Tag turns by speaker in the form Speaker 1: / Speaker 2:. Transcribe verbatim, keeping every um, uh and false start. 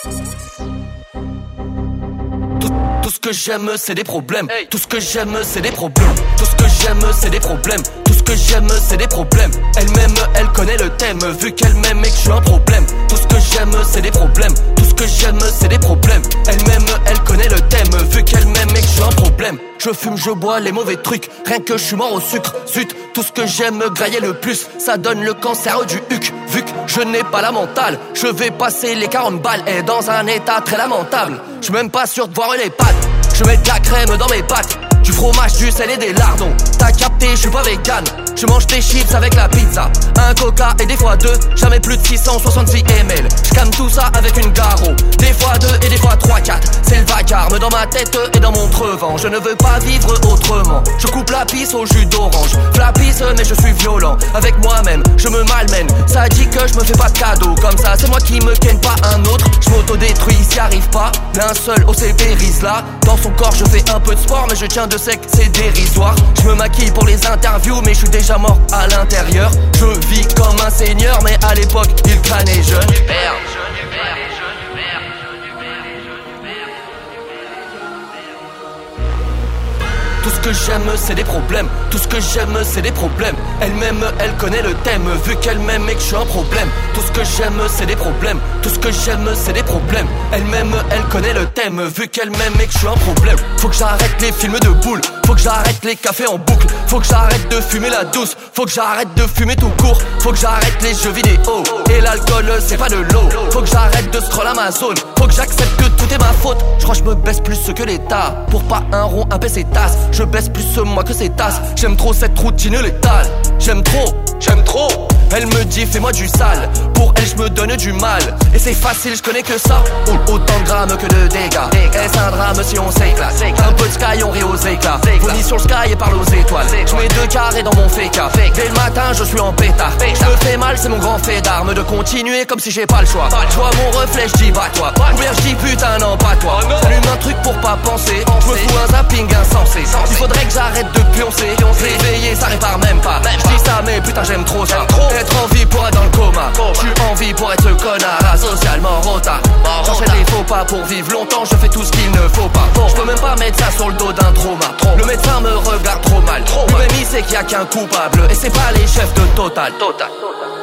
Speaker 1: Tout ce que j'aime c'est des problèmes. Tout ce que j'aime c'est des problèmes. Tout ce que j'aime c'est des problèmes. Tout ce que j'aime c'est des problèmes. Elle-même elle connaît le thème. Vu qu'elle m'aime et que je suis un problème. Tout ce que j'aime c'est des problèmes. Tout ce que j'aime c'est des problèmes. Elle-même elle connaît le thème. Vu qu'elle m'aime et que je suis un problème. Je fume, je bois les mauvais trucs. Rien que je suis mort au sucre. Zut, tout ce que j'aime grailler le plus, ça donne le cancer du huc. Vu que je n'ai pas la mentale, je vais passer les quarante balles. Et dans un état très lamentable. Je suis même pas sûr de voir les pattes. Je mets de la crème dans mes pâtes. Du fromage, du sel et des lardons. T'as capté, je suis pas vegan. Je mange des chips avec la pizza. Un coca et des fois deux. Jamais plus de six cent soixante-six millilitres. Je calme tout ça avec une garo. Des fois deux et des fois trois, quatre. C'est le vacarme dans ma tête et dans mon trevant. Je ne veux pas vivre autrement. Je coupe la pisse au jus d'orange. Flapisse mais je suis violent. Avec moi-même, je me malmène. Ça dit que je me fais pas de cadeaux. Comme ça, c'est moi qui me ken pas un autre. Je m'auto-détruis, s'y arrive pas. L'un seul au C P là. Dans son corps, je fais un peu de sport, mais je tiens de sec, c'est dérisoire. Je me maquille pour les interviews, mais je suis déjà mort à l'intérieur. Je vis comme un seigneur, mais à l'époque, il crânait jeune. Merde. Tout ce que j'aime c'est des problèmes. Tout ce que j'aime c'est des problèmes. Elle-même elle connaît le thème. Vu qu'elle m'aime et que je suis un problème. Tout ce que j'aime c'est des problèmes. Tout ce que j'aime c'est des problèmes. Elle-même elle connaît le thème. Vu qu'elle m'aime et que je suis un problème. Faut que j'arrête les films de boules. Faut que j'arrête les cafés en boucle. Faut que j'arrête de fumer la douce. Faut que j'arrête de fumer tout court. Faut que j'arrête les jeux vidéo. Et l'alcool c'est pas de l'eau. Faut que j'arrête de scroll Amazon. Faut que j'accepte que tout est ma faute. Je crois que je me baisse plus que l'État. Pour pas un rond, un P C tasse. Je baisse plus moi que ces tasses. J'aime trop cette routine létale. J'aime trop, j'aime trop. Elle me dit fais-moi du sale. Pour elle je me donne du mal. Et c'est facile, je connais que ça. Autant de grammes que de dégâts. Est-ce un drame si on s'éclate? Un peu de sky, on rit aux éclats. Vomis sur le sky et parle aux étoiles. Je mets deux carrés dans mon féca. Dès le matin je suis en pétard. Je me fais mal, c'est mon grand fait d'arme. De continuer comme si j'ai pas le choix. Je vois mon reflet, je dis bah toi. Ou bien je dis putain non pas toi. J'allume un truc pour pas penser. Je me fous un zapping insensé. Il faudrait que j'arrête de pioncer. Réveiller ça répare même pas. Je dis ça mais putain j'aime trop ça. Être en vie pour être dans le coma. J'suis en vie pour être ce connard asocialement rota. J'enchaîne les faux pas pour vivre longtemps. Je fais tout ce qu'il ne faut pas. J'peux même pas mettre ça sur le dos d'un trauma. Le médecin me regarde trop mal. Lui-même il sait qu'il y a qu'un coupable. Et c'est pas les chefs de Total. Total.